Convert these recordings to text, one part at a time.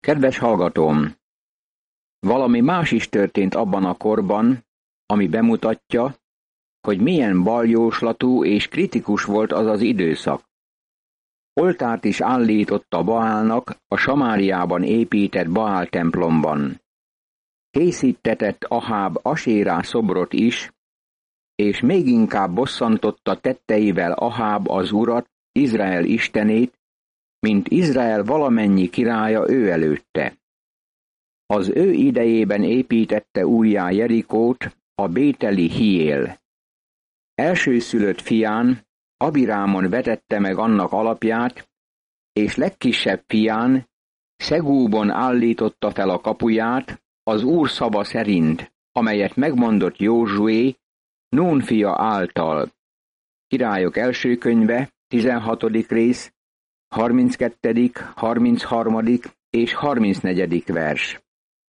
Kedves hallgatóm! Valami más is történt abban a korban, ami bemutatja, hogy milyen baljóslatú és kritikus volt az az időszak. Oltárt is állított a Baálnak a Samáriában épített Baál templomban. Készítetett Aháb Asérá szobrot is, és még inkább bosszantotta tetteivel Aháb az Urat, Izrael istenét, mint Izrael valamennyi királya ő előtte. Az ő idejében építette újjá Jerikót a bételi Hiél. Elsőszülött fián, Abirámon vetette meg annak alapját, és legkisebb fián, Szegúbon állította fel a kapuját, az Úr szava szerint, amelyet megmondott Józsué, Nún fia által. Királyok első könyve, 16. rész, 32., 33. és 34. vers.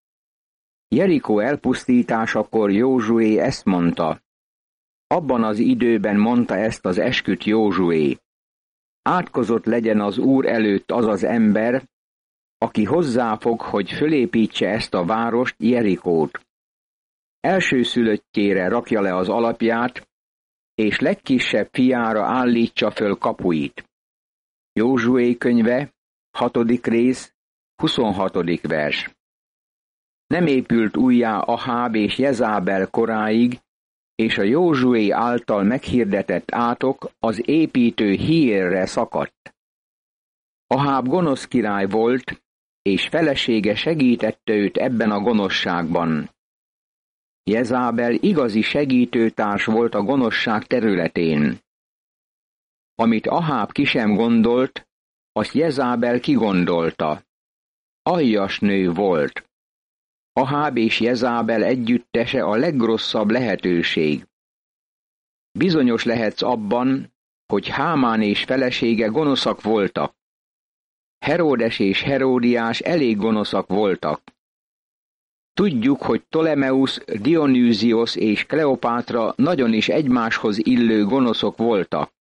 Jerikó elpusztításakor Józsué ezt mondta. Abban az időben mondta ezt az esküt Józsué. Átkozott legyen az Úr előtt az az ember, aki hozzáfog, hogy fölépítse ezt a várost, Jerikót. Elsőszülöttjére rakja le az alapját, és legkisebb fiára állítsa föl kapuit. Józsué könyve, 6. rész, 26. vers. Nem épült újjá Aháb és Jezábel koráig, és a Józsué által meghirdetett átok az építő Hiélre szakadt. Aháb gonosz király volt, és felesége segítette őt ebben a gonoszságban. Jezábel igazi segítőtárs volt a gonoszság területén. Amit Aháb ki sem gondolt, azt Jezábel kigondolta. Aljas nő volt. Aháb és Jezábel együttese a legrosszabb lehetőség. Bizonyos lehetsz abban, hogy Hámán és felesége gonoszak voltak. Heródes és Heródiás elég gonoszak voltak. Tudjuk, hogy Ptolemeusz, Dionűziosz és Kleopátra nagyon is egymáshoz illő gonoszok voltak.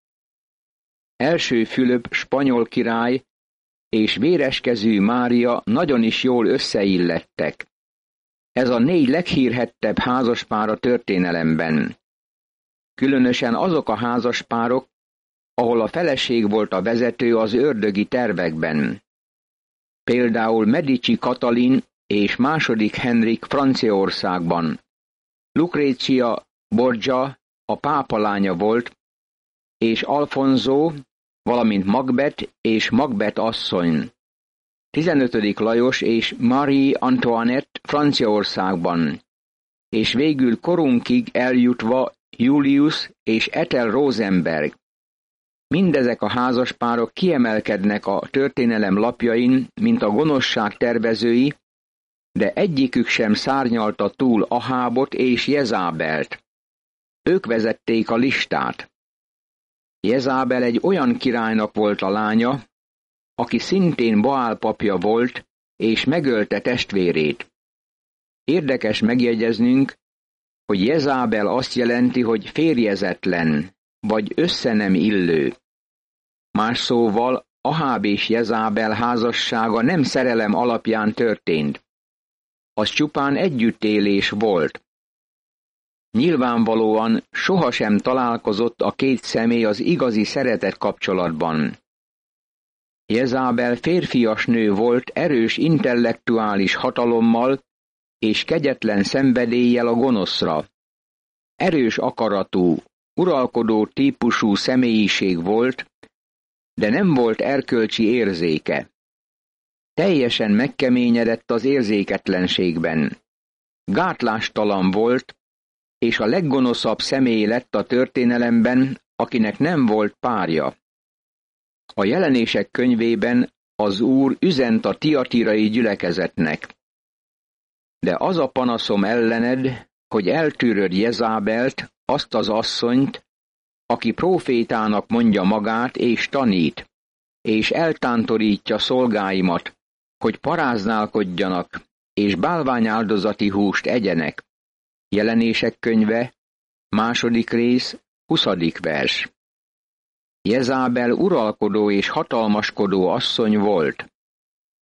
Első Fülöp spanyol király és véreskezű Mária nagyon is jól összeillettek. Ez a 4 leghírhettebb házaspár a történelemben. Különösen azok a házaspárok, ahol a feleség volt a vezető az ördögi tervekben. Például Medici Katalin és II. Henrik Franciaországban. Lucrezia Borgia a pápa lánya volt, és Alfonso, valamint Macbeth és Macbeth asszony. 15. Lajos és Marie Antoinette Franciaországban, és végül korunkig eljutva Julius és Ethel Rosenberg. Mindezek a házaspárok kiemelkednek a történelem lapjain, mint a gonoszság tervezői, de egyikük sem szárnyalta túl Ahábot és Jezábelt. Ők vezették a listát. Jezábel egy olyan királynak volt a lánya, aki szintén Baál papja volt, és megölte testvérét. Érdekes megjegyeznünk, hogy Jezábel azt jelenti, hogy férjezetlen, vagy össze nem illő. Más szóval, Aháb és Jezábel házassága nem szerelem alapján történt. Az csupán együttélés volt. Nyilvánvalóan sohasem találkozott a két személy az igazi szeretet kapcsolatban. Jezábel férfias nő volt erős intellektuális hatalommal és kegyetlen szenvedéllyel a gonoszra. Erős akaratú, uralkodó típusú személyiség volt, de nem volt erkölcsi érzéke. Teljesen megkeményedett az érzéketlenségben. Gátlástalan volt, és a leggonoszabb személy lett a történelemben, akinek nem volt párja. A Jelenések könyvében az Úr üzent a tiatirai gyülekezetnek. De az a panaszom ellened, hogy eltűröd Jezábelt, azt az asszonyt, aki prófétának mondja magát és tanít, és eltántorítja szolgáimat, hogy paráználkodjanak, és bálványáldozati húst egyenek. Jelenések könyve, 2. rész, 20. vers. Jezábel uralkodó és hatalmaskodó asszony volt.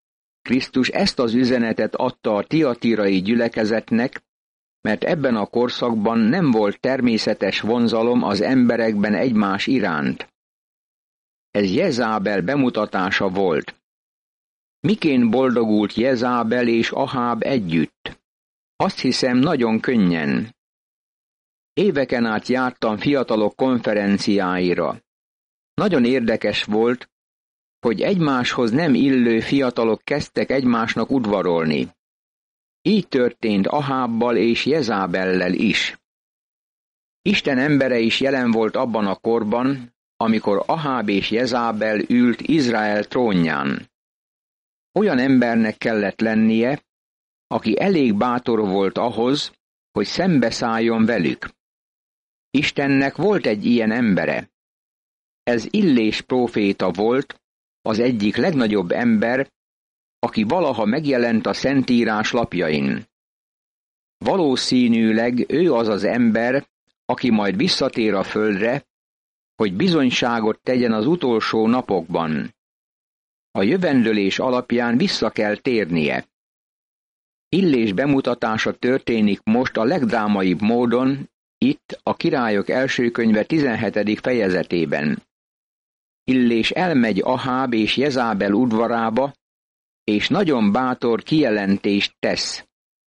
Krisztus ezt az üzenetet adta a tiatirai gyülekezetnek, mert ebben a korszakban nem volt természetes vonzalom az emberekben egymás iránt. Ez Jezábel bemutatása volt. Miként boldogult Jezábel és Aháb együtt? Azt hiszem, nagyon könnyen. Éveken át jártam fiatalok konferenciáira. Nagyon érdekes volt, hogy egymáshoz nem illő fiatalok kezdtek egymásnak udvarolni. Így történt Ahábbal és Jezábellel is. Isten embere is jelen volt abban a korban, amikor Aháb és Jezábel ült Izrael trónján. Olyan embernek kellett lennie, aki elég bátor volt ahhoz, hogy szembeszálljon velük. Istennek volt egy ilyen embere. Ez Illés próféta volt, az egyik legnagyobb ember, aki valaha megjelent a Szentírás lapjain. Valószínűleg ő az az ember, aki majd visszatér a földre, hogy bizonyságot tegyen az utolsó napokban. A jövendőlés alapján vissza kell térnie. Illés bemutatása történik most a legdrámaibb módon, itt a Királyok első könyve 17. fejezetében. Illés elmegy Aháb és Jezábel udvarába, és nagyon bátor kijelentést tesz.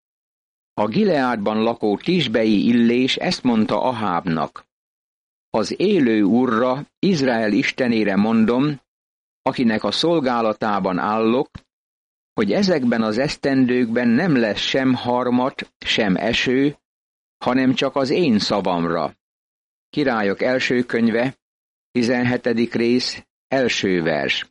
A Gileádban lakó tisbei Illés ezt mondta Ahábnak: az élő Úrra, Izrael istenére mondom, akinek a szolgálatában állok, hogy ezekben az esztendőkben nem lesz sem harmat, sem eső, hanem csak az én szavamra. Királyok első könyve, 17. rész, első vers.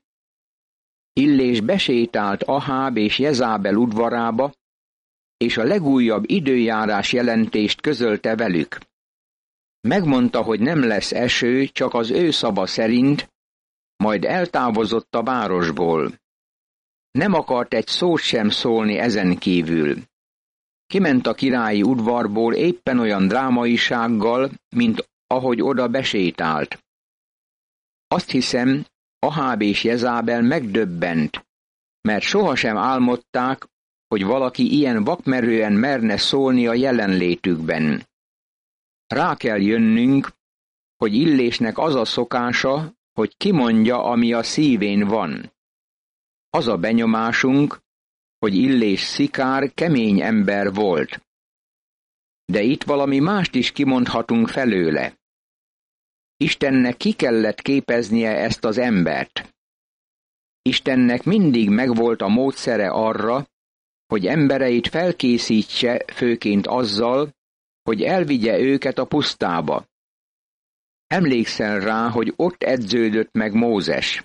Illés besétált Aháb és Jezábel udvarába, és a legújabb időjárás jelentést közölte velük. Megmondta, hogy nem lesz eső, csak az ő szava szerint, majd eltávozott a városból. Nem akart egy szót sem szólni ezen kívül. Kiment a királyi udvarból éppen olyan drámaisággal, mint ahogy oda besétált. Azt hiszem, Aháb és Jezábel megdöbbent, mert sohasem álmodták, hogy valaki ilyen vakmerően merne szólni a jelenlétükben. Rá kell jönnünk, hogy Illésnek az a szokása, hogy kimondja, ami a szívén van. Az a benyomásunk, hogy Illés szikár, kemény ember volt. De itt valami mást is kimondhatunk felőle. Istennek ki kellett képeznie ezt az embert. Istennek mindig megvolt a módszere arra, hogy embereit felkészítse főként azzal, hogy elvigye őket a pusztába. Emlékszel rá, hogy ott edződött meg Mózes.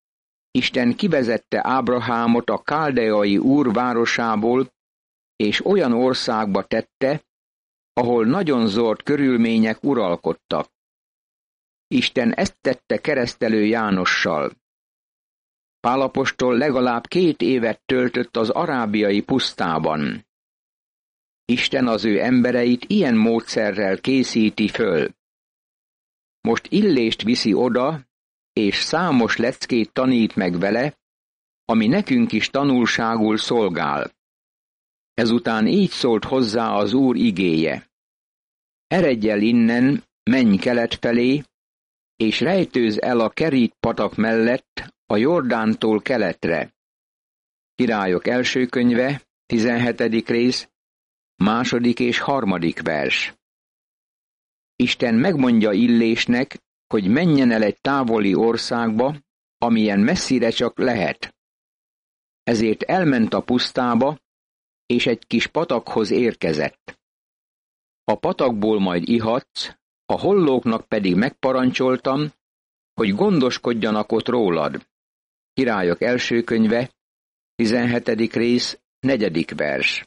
Isten kivezette Ábrahámot a káldeai Úr városából, és olyan országba tette, ahol nagyon zord körülmények uralkodtak. Isten ezt tette Keresztelő Jánossal. Pál apostol legalább 2 évet töltött az arábiai pusztában. Isten az ő embereit ilyen módszerrel készíti föl. Most Illést viszi oda, és számos leckét tanít meg vele, ami nekünk is tanulságul szolgál. Ezután így szólt hozzá az Úr igéje: eredj el innen, menj kelet felé, és rejtőzz el a Kerít patak mellett, a Jordántól keletre. Királyok első könyve, 17. rész, 2. és 3. vers. Isten megmondja Illésnek, hogy menjen el egy távoli országba, amilyen messzire csak lehet. Ezért elment a pusztába, és egy kis patakhoz érkezett. A patakból majd ihatsz, a hollóknak pedig megparancsoltam, hogy gondoskodjanak ott rólad. Királyok első könyve, 17. rész, 4. vers.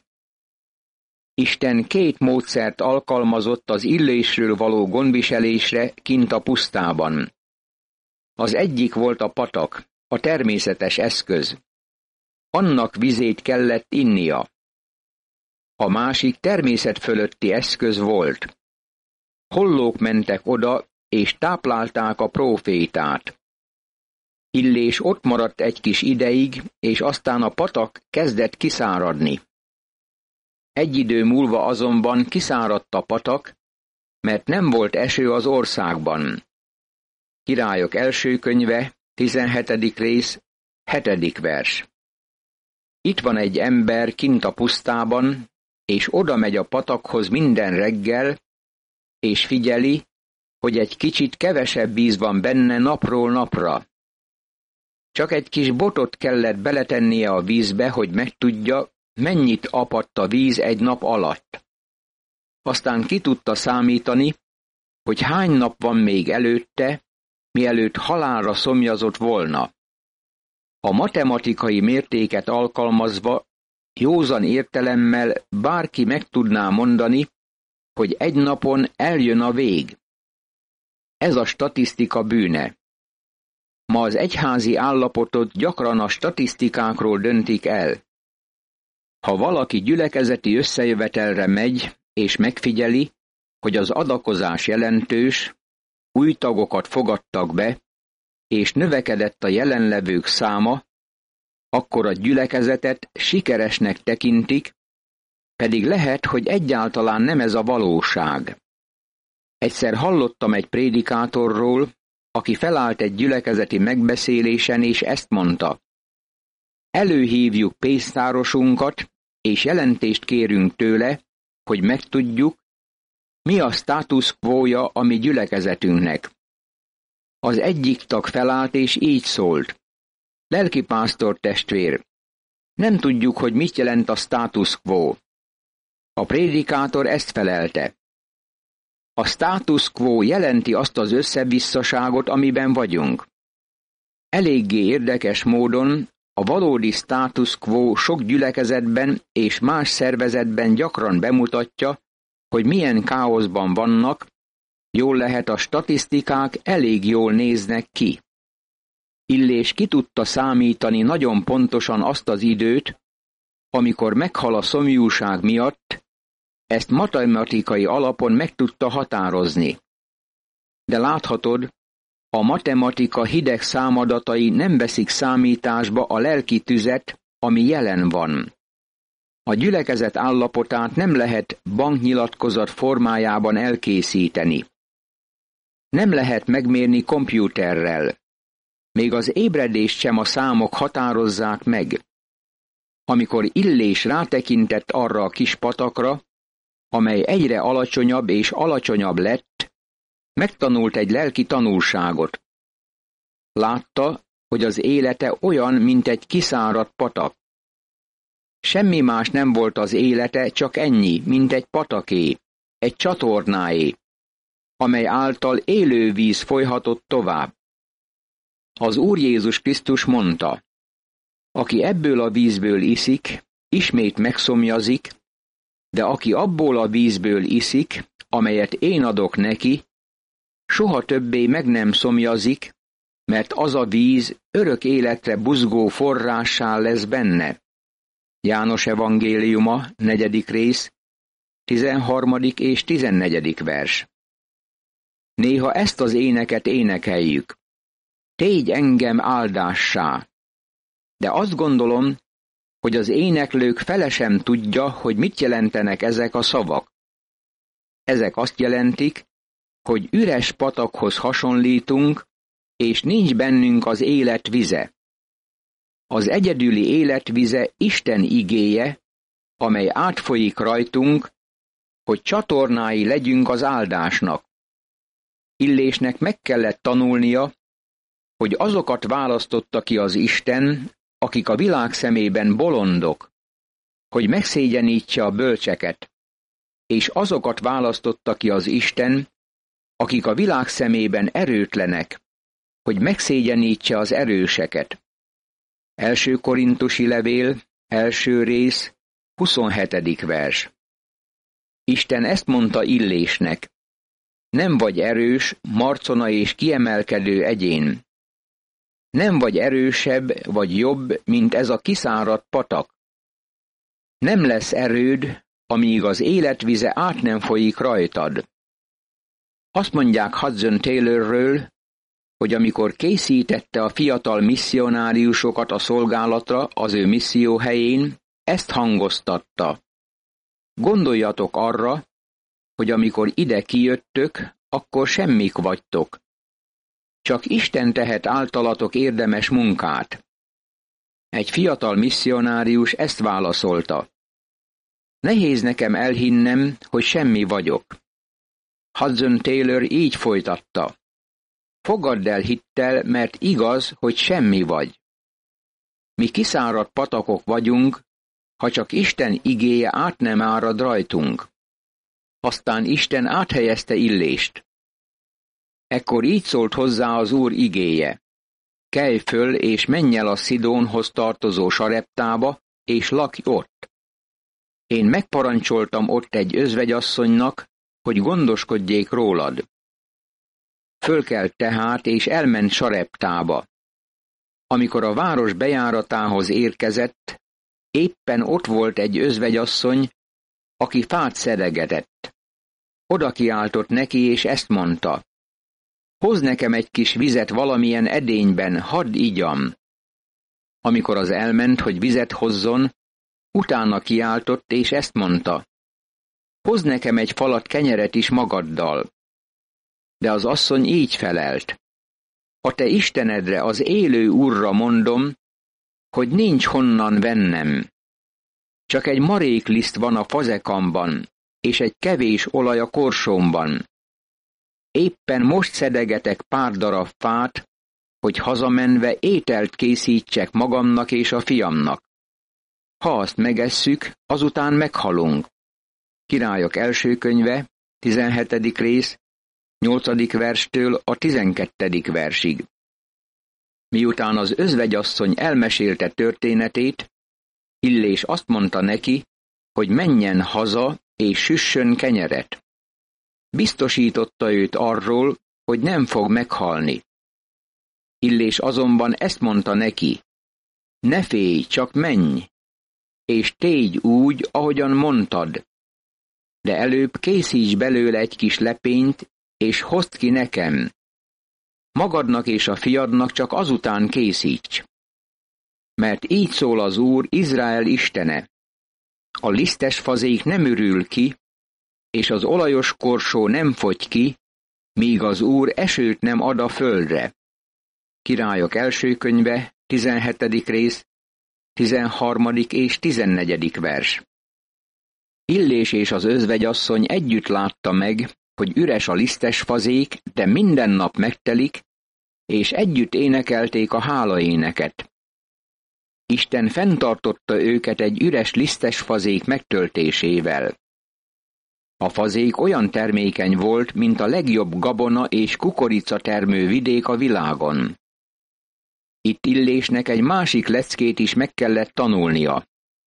Isten 2 módszert alkalmazott az Illésről való gondviselésre kint a pusztában. Az egyik volt a patak, a természetes eszköz. Annak vizét kellett innia. A másik természet fölötti eszköz volt. Hollók mentek oda, és táplálták a prófétát. Illés ott maradt egy kis ideig, és aztán a patak kezdett kiszáradni. Egy idő múlva azonban kiszáradt a patak, mert nem volt eső az országban. Királyok első könyve, 17. rész, 7. vers. Itt van egy ember kint a pusztában, és oda megy a patakhoz minden reggel, és figyeli, hogy egy kicsit kevesebb víz van benne napról napra. Csak egy kis botot kellett beletennie a vízbe, hogy megtudja, mennyit apadt a víz egy nap alatt. Aztán ki tudta számítani, hogy hány nap van még előtte, mielőtt halálra szomjazott volna. A matematikai mértéket alkalmazva, józan értelemmel bárki meg tudná mondani, hogy egy napon eljön a vég. Ez a statisztika bűne. Ma az egyházi állapotot gyakran a statisztikákról döntik el. Ha valaki gyülekezeti összejövetelre megy, és megfigyeli, hogy az adakozás jelentős, új tagokat fogadtak be, és növekedett a jelenlevők száma, akkor a gyülekezetet sikeresnek tekintik, pedig lehet, hogy egyáltalán nem ez a valóság. Egyszer hallottam egy prédikátorról, aki felállt egy gyülekezeti megbeszélésen, és ezt mondta: előhívjuk pénztárosunkat, és jelentést kérünk tőle, hogy megtudjuk, mi a status quo-ja a mi gyülekezetünknek. Az egyik tag felállt, és így szólt: lelkipásztor testvér, nem tudjuk, hogy mit jelent a status quo. A prédikátor ezt felelte: a status quo jelenti azt az összevisszaságot, amiben vagyunk. Eléggé érdekes módon a valódi status quo sok gyülekezetben és más szervezetben gyakran bemutatja, hogy milyen káoszban vannak, jól lehet a statisztikák elég jól néznek ki. Illés ki tudta számítani nagyon pontosan azt az időt, amikor meghal a szomjúság miatt, ezt matematikai alapon meg tudta határozni. De láthatod, a matematika hideg számadatai nem veszik számításba a lelki tüzet, ami jelen van. A gyülekezet állapotát nem lehet banknyilatkozat formájában elkészíteni. Nem lehet megmérni kompjúterrel. Még az ébredést sem a számok határozzák meg. Amikor Illés rátekintett arra a kis patakra, amely egyre alacsonyabb és alacsonyabb lett, megtanult egy lelki tanulságot. Látta, hogy az élete olyan, mint egy kiszáradt patak. Semmi más nem volt az élete, csak ennyi, mint egy pataké, egy csatornáé, amely által élő víz folyhatott tovább. Az Úr Jézus Krisztus mondta: aki ebből a vízből iszik, ismét megszomjazik, de aki abból a vízből iszik, amelyet én adok neki, soha többé meg nem szomjazik, mert az a víz örök életre buzgó forrássá lesz benne. János evangéliuma, 4. rész, 13. és 14. vers. Néha ezt az éneket énekeljük: tégy engem áldássá. De azt gondolom, hogy az éneklők fele sem tudja, hogy mit jelentenek ezek a szavak. Ezek azt jelentik, hogy üres patakhoz hasonlítunk, és nincs bennünk az élet vize. Az egyedüli élet vize Isten igéje, amely átfolyik rajtunk, hogy csatornái legyünk az áldásnak. Illésnek meg kellett tanulnia, hogy azokat választotta ki az Isten, akik a világ szemében bolondok, hogy megszégyenítse a bölcseket, és azokat választotta ki az Isten, akik a világ szemében erőtlenek, hogy megszégyenítse az erőseket. 1. Korintusi levél, 1. rész, 27. vers. Isten ezt mondta Illésnek: nem vagy erős, marcona és kiemelkedő egyén. Nem vagy erősebb vagy jobb, mint ez a kiszáradt patak. Nem lesz erőd, amíg az életvize át nem folyik rajtad. Azt mondják Hudson Taylorről, hogy amikor készítette a fiatal misszionáriusokat a szolgálatra az ő misszióhelyén, ezt hangoztatta. Gondoljatok arra, hogy amikor ide kijöttök, akkor semmik vagytok. Csak Isten tehet általatok érdemes munkát. Egy fiatal misszionárius ezt válaszolta. Nehéz nekem elhinnem, hogy semmi vagyok. Hudson Taylor így folytatta. Fogadd el hittel, mert igaz, hogy semmi vagy. Mi kiszáradt patakok vagyunk, ha csak Isten igéje át nem árad rajtunk. Aztán Isten áthelyezte Illést. Ekkor így szólt hozzá az Úr igéje. Kelj föl, és menj el a Szidónhoz tartozó Sareptába, és lakj ott. Én megparancsoltam ott egy özvegyasszonynak, hogy gondoskodjék rólad. Fölkelt tehát, és elment Sareptába. Amikor a város bejáratához érkezett, éppen ott volt egy özvegyasszony, aki fát szedegetett. Oda kiáltott neki, és ezt mondta. Hozz nekem egy kis vizet valamilyen edényben, hadd igyam. Amikor az elment, hogy vizet hozzon, utána kiáltott, és ezt mondta. Hozz nekem egy falat kenyeret is magaddal. De az asszony így felelt. A te Istenedre, az élő Úrra mondom, hogy nincs honnan vennem. Csak egy marékliszt van a fazekamban, és egy kevés olaj a korsómban. Éppen most szedegetek pár darab fát, hogy hazamenve ételt készítsek magamnak és a fiamnak. Ha azt megesszük, azután meghalunk. Királyok első könyve, 17. rész, 8. verstől a 12. versig. Miután az özvegyasszony elmesélte történetét, Illés azt mondta neki, hogy menjen haza és süssön kenyeret. Biztosította őt arról, hogy nem fog meghalni. Illés azonban ezt mondta neki, ne félj, csak menj, és tégy úgy, ahogyan mondtad, de előbb készíts belőle egy kis lepényt, és hozd ki nekem. Magadnak és a fiadnak csak azután készíts. Mert így szól az Úr, Izrael istene. A lisztes fazék nem ürül ki, és az olajos korsó nem fogy ki, míg az Úr esőt nem ad a földre. Királyok első könyve, 17. rész, 13. és 14. vers. Illés és az özvegyasszony együtt látta meg, hogy üres a lisztes fazék, de minden nap megtelik, és együtt énekelték a hálaéneket. Isten fenntartotta őket egy üres lisztes fazék megtöltésével. A fazék olyan termékeny volt, mint a legjobb gabona és kukorica termő vidék a világon. Itt Illésnek egy másik leckét is meg kellett tanulnia.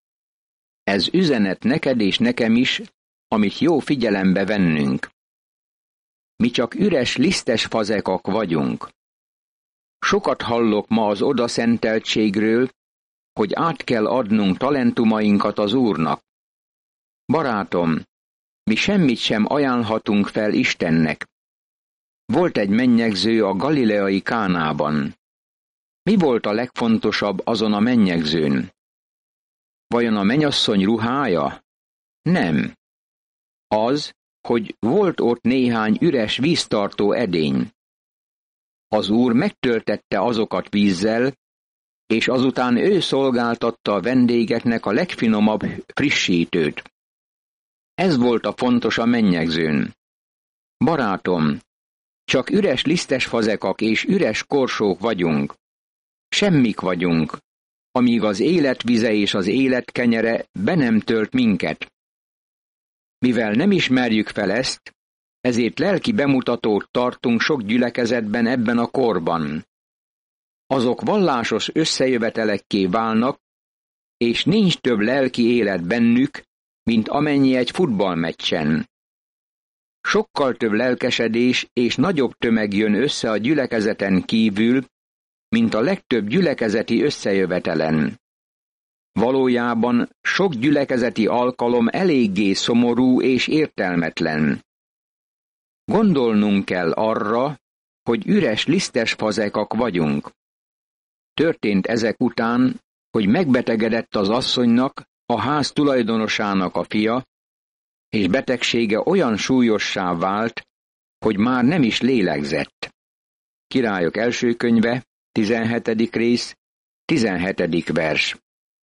Ez üzenet neked és nekem is, amit jó figyelembe vennünk. Mi csak üres, lisztes fazekak vagyunk. Sokat hallok ma az odaszenteltségről, hogy át kell adnunk talentumainkat az Úrnak. Barátom, mi semmit sem ajánlhatunk fel Istennek. Volt egy mennyegző a galileai Kánában. Mi volt a legfontosabb azon a mennyegzőn? Vajon a mennyasszony ruhája? Nem. Az, hogy volt ott néhány üres víztartó edény. Az Úr megtöltette azokat vízzel, és azután ő szolgáltatta a vendégeknek a legfinomabb frissítőt. Ez volt a fontos a mennyegzőn. Barátom, csak üres lisztes fazekak és üres korsók vagyunk. Semmik vagyunk, amíg az élet vize és az élet kenyere be nem tölt minket. Mivel nem ismerjük fel ezt, ezért lelki bemutatót tartunk sok gyülekezetben ebben a korban. Azok vallásos összejövetelekké válnak, és nincs több lelki élet bennük, mint amennyi egy futballmeccsen. Sokkal több lelkesedés és nagyobb tömeg jön össze a gyülekezeten kívül, mint a legtöbb gyülekezeti összejövetelen. Valójában sok gyülekezeti alkalom eléggé szomorú és értelmetlen. Gondolnunk kell arra, hogy üres, lisztes fazekak vagyunk. Történt ezek után, hogy megbetegedett az asszonynak, a ház tulajdonosának a fia, és betegsége olyan súlyossá vált, hogy már nem is lélegzett. Királyok első könyve, 17. rész, 17. vers.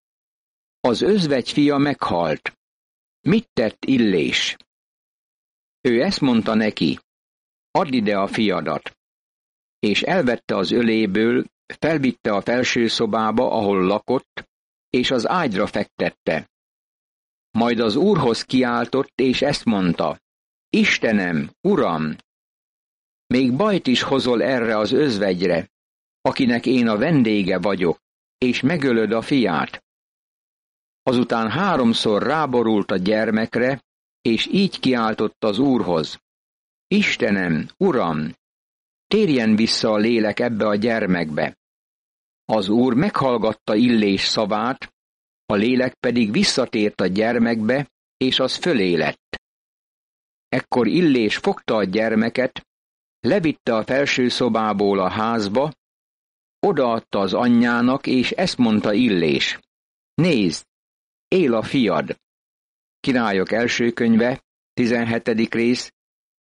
Az özvegy fia meghalt. Mit tett Illés? Ő ezt mondta neki: add ide a fiadat. És elvette az öléből, felvitte a felső szobába, ahol lakott, és az ágyra fektette. Majd az Úrhoz kiáltott, és ezt mondta: Istenem, Uram! Még bajt is hozol erre az özvegyre, akinek én a vendége vagyok, és megölöd a fiát. Azután 3-szor ráborult a gyermekre, és így kiáltott az Úrhoz: Istenem, Uram! Térjen vissza a lélek ebbe a gyermekbe. Az Úr meghallgatta Illés szavát, a lélek pedig visszatért a gyermekbe, és az fölé lett. Ekkor Illés fogta a gyermeket, levitte a felső szobából a házba, odaadta az anyjának, és ezt mondta Illés: nézd, él a fiad. Királyok első könyve, 17. rész,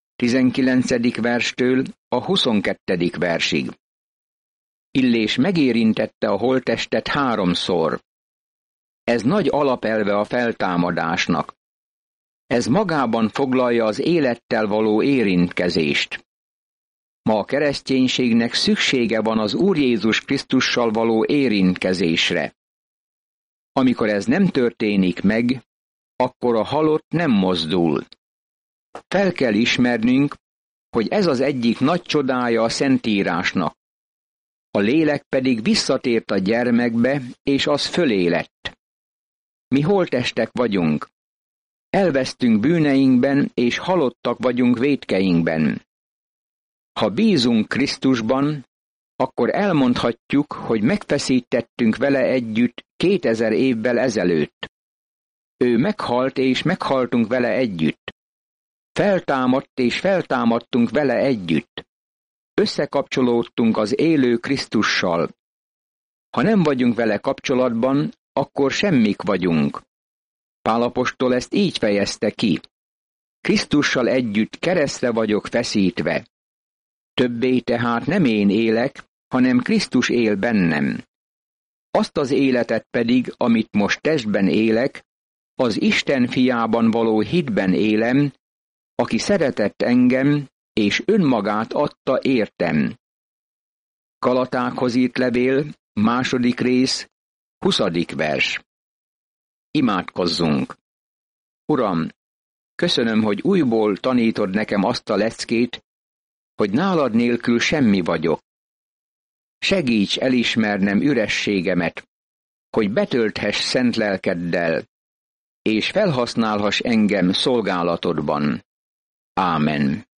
19. verstől a 22. versig. Illés megérintette a holttestet 3-szor. Ez nagy alapelve a feltámadásnak. Ez magában foglalja az élettel való érintkezést. Ma a kereszténységnek szüksége van az Úr Jézus Krisztussal való érintkezésre. Amikor ez nem történik meg, akkor a halott nem mozdul. Fel kell ismernünk, hogy ez az egyik nagy csodája a Szentírásnak. A lélek pedig visszatért a gyermekbe, és az fölé lett. Mi holttestek vagyunk. Elvesztünk bűneinkben, és halottak vagyunk vétkeinkben. Ha bízunk Krisztusban, akkor elmondhatjuk, hogy megfeszítettünk vele együtt 2000 évvel ezelőtt. Ő meghalt, és meghaltunk vele együtt. Feltámadt, és feltámadtunk vele együtt. Összekapcsolódtunk az élő Krisztussal. Ha nem vagyunk vele kapcsolatban, akkor semmik vagyunk. Pál apostol ezt így fejezte ki: Krisztussal együtt keresztre vagyok feszítve. Többé tehát nem én élek, hanem Krisztus él bennem. Azt az életet pedig, amit most testben élek, az Isten fiában való hitben élem, aki szeretett engem, és önmagát adta értem. Galatákhoz írt levél, 2. rész, 20. vers. Imádkozzunk! Uram, köszönöm, hogy újból tanítod nekem azt a leckét, hogy nálad nélkül semmi vagyok. Segíts elismernem ürességemet, hogy betölthess szent lelkeddel, és felhasználhass engem szolgálatodban. Ámen.